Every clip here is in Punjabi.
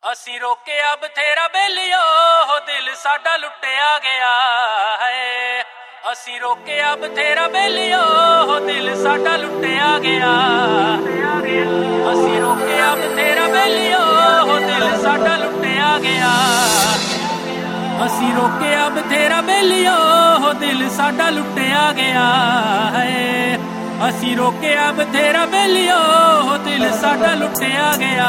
ਅਸੀਂ ਰੋਕਿਆ ਬਥੇਰਾ ਬੇਲੀਓ ਦਿਲ ਸਾਡਾ ਲੁੱਟਿਆ ਗਿਆ ਹੈ। ਅਸੀਂ ਰੋਕਿਆ ਬਥੇਰਾ ਬੇਲੀਓ ਦਿਲ ਸਾਡਾ ਲੁੱਟਿਆ ਗਿਆ। ਅਸੀਂ ਰੋਕਿਆ ਬਥੇਰਾ ਬੇਲੀਓ ਦਿਲ ਸਾਡਾ ਲੁੱਟਿਆ ਗਿਆ। ਅਸੀਂ ਰੋਕਿਆ ਬਥੇਰਾ ਬੇਲੀਓ ਦਿਲ ਸਾਡਾ ਲੁੱਟਿਆ ਗਿਆ ਹੈ। ਅਸੀਂ ਰੋਕਿਆ ਬਥੇਰਾ ਬੇਲੀਓ ਦਿਲ ਸਾਡਾ ਲੁੱਟਿਆ ਗਿਆ।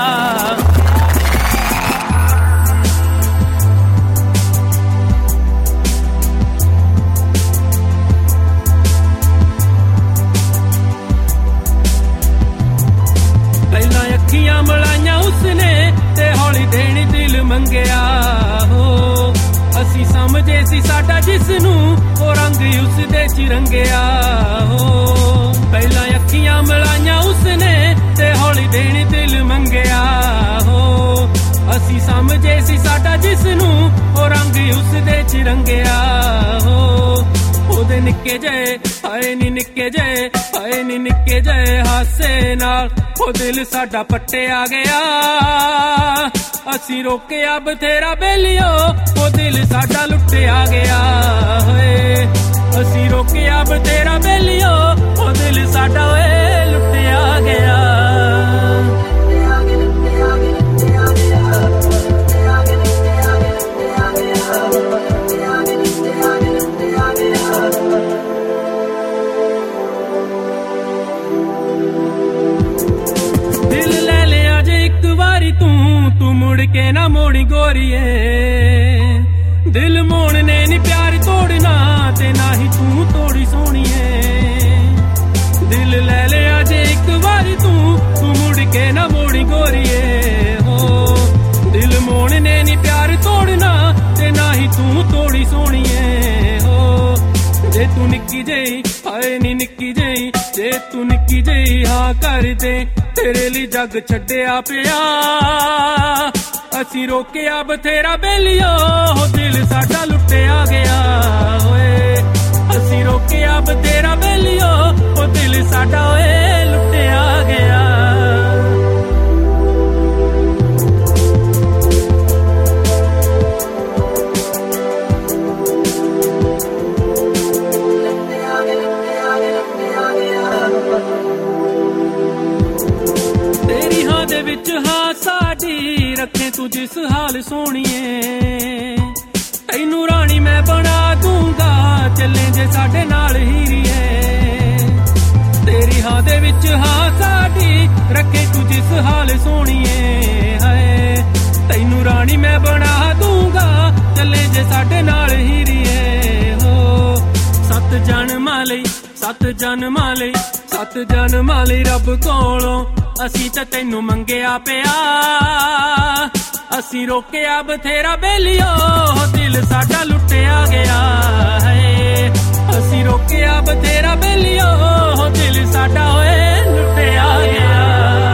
ਪਹਿਲਾਂ ਅੱਖੀਆਂ ਮਲਾਈਆਂ ਉਸਨੇ ਤੇ ਹੌਲੀ ਦੇਣੀ ਦਿਲ ਮੰਗਿਆ ਹੋ। ਅਸੀਂ ਸਮਝੇ ਸੀ ਸਾਡਾ ਜਿਸਨੂੰ ਉਹ ਰੰਗ ਉਸਦੇ ਚ ਰੰਗਿਆ ਹੋ। ਪਹਿਲਾਂ ਅੱਖੀਆਂ ਮਲਾਈਆਂ ਉਸਨੇ ਤੇ ਹੌਲੀ ਦੇਣੀ ਦਿਲ ਮੰਗਿਆ ਹੋ। ਅਸੀਂ ਸਮਝੇ ਸੀ ਸਾਡਾ ਜਿਸਨੂੰ ਉਹ ਰੰਗ ਉਸਦੇ ਚ ਰੰਗਿਆ ਹੋ। ਉਹਦੇ ਨਿੱਕੇ ਜਿਹੇ ਹਾਏ ਨੀ ਨਿੱਕੇ ਜਿਹੇ ਹਾਏ ਨੀ ਨਿੱਕੇ ਜਿਹੇ ਹਾਸੇ ਨਾਲ ਉਹ ਦਿਲ ਸਾਡਾ ਪੱਟਿਆ ਗਿਆ। ਅਸੀਂ ਰੋਕਿਆ ਬਥੇਰਾ ਬੇਲੀਓ ਉਹ ਦਿਲ ਸਾਡਾ ਲੁੱਟਿਆ ਗਿਆ ਹੋਏ। ਅਸੀਂ ਰੋਕਿਆ ਬਥੇਰਾ ਬੇਲੀਓ ਉਹ ਦਿਲ ਸਾਡਾ ਓਏ ਲੁੱਟਿਆ ਗਿਆ। ਤੂੰ ਮੁੜ ਕੇ ਨਾ ਮੋੜੀ ਗੋਰੀਏ। ਦਿਲ ਮੋੜ ਨੇ ਨੀ ਪਿਆਰ ਤੋੜਨਾ ਤੇ ਨਾ ਹੀ ਤੂੰ ਤੋੜੀ ਸੋਹਣੀਏ। ਦਿਲ ਲੈ ਲਿਆ ਜੇ ਇੱਕ ਵਾਰੀ ਤੂੰ ਮੁੜ ਕੇ ਨਾ ਮੋੜੀ ਗੋਰੀਏ ਹੋ। ਦਿਲ ਮੋੜ ਨੇ ਨੀ ਪਿਆਰ ਤੋੜਨਾ ਤੇ ਨਾ ਹੀ ਤੂੰ ਤੋੜੀ ਸੋਹਣੀਏ ਹੋ। ਜੇ ਤੂੰ ਨਿੱਕੀ ਜਿਹੀ ਹਾਏ ਨੀ ਨਿੱਕੀ ਜਿਹੀ ਜੇ ਤੂੰ ਨਿੱਕੀ ਜਿਹੀ ਹਾਂ ਕਰ ਦੇ ਤੇਰੇ ਲਈ ਜੱਗ ਛੱਡਿਆ ਪਿਆ। ਅਸੀਂ ਰੋਕਿਆ ਬਥੇਰਾ ਬੇਲੀਓ ਦਿਲ ਸਾਡਾ ਲੁੱਟਿਆ ਗਿਆ ਓਏ। ਅਸੀਂ ਰੋਕਿਆ ਬਥੇਰਾ ਬੇਲੀਓ ਉਹ ਦਿਲ ਸਾਡਾ ਓਏ ਲੁੱਟਿਆ ਗਿਆ। ਤੇਰੀ ਹਾਂ ਦੇ ਵਿੱਚ ਹਾਂ ਸਾਡੀ ਰੱਖੇ ਤੂੰ ਜਿਸ ਹਾਲ ਸੋਹਣੀਏ। ਤੈਨੂੰ ਰਾਣੀ ਮੈਂ ਬਣਾ ਦੂੰਗਾ ਚੱਲੇ ਜੇ ਸਾਡੇ ਨਾਲ ਹੀਰੀਏ। ਤੇਰੀ ਹਾਂ ਦੇ ਵਿੱਚ ਹਾਂ ਸਾਡੀ ਰੱਖੇ ਤੂੰ ਜਿਸ ਹਾਲ ਸੋਹਣੀਏ ਹਾਏ। ਤੈਨੂੰ ਰਾਣੀ ਮੈਂ ਬਣਾ ਦੂੰਗਾ ਚੱਲੇ ਜੇ ਸਾਡੇ ਨਾਲ ਹੀਰੀਏ ਹੋ। ਸੱਤ ਜਨਮਾਂ ਲਈ ਸੱਤ ਜਨਮਾਂ ਲਈ ਸੱਤ ਜਨਮਾਂ ਲਈ ਰੱਬ ਕੋਲੋਂ ਅਸੀਂ ਤਾਂ ਤੈਨੂੰ ਮੰਗਿਆ ਪਿਆ। ਅਸੀਂ ਰੋਕਿਆ ਬਥੇਰਾ ਬੇਲੀਓ ਦਿਲ ਸਾਡਾ ਲੁੱਟਿਆ ਗਿਆ ਹੈ। ਅਸੀਂ ਰੋਕਿਆ ਬਥੇਰਾ ਬੇਲੀਓ ਦਿਲ ਸਾਡਾ ਓਏ ਲੁੱਟਿਆ ਗਿਆ।